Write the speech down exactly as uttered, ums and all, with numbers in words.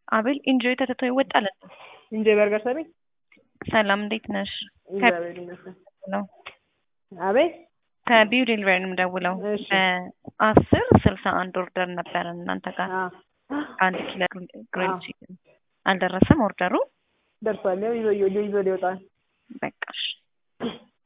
አቤል ኢንጆይ ተተቶ ይወጣል ኢንጆይ በርገር ሰሪ ሰላም እንዴት ነሽ? እግዚአብሔር ይመስገን ነው አቤት ከቢው ዴሊቨሪ ነው ደውለው አስር ስልሳ አንድ ኦርደር ነበር እናንተ ጋር አንድ ኪሎ ግሪል ቺክን አልደረሰም ኦርደሩ ደርሷል ይዞ ይዞ ይወጣል በቃሽ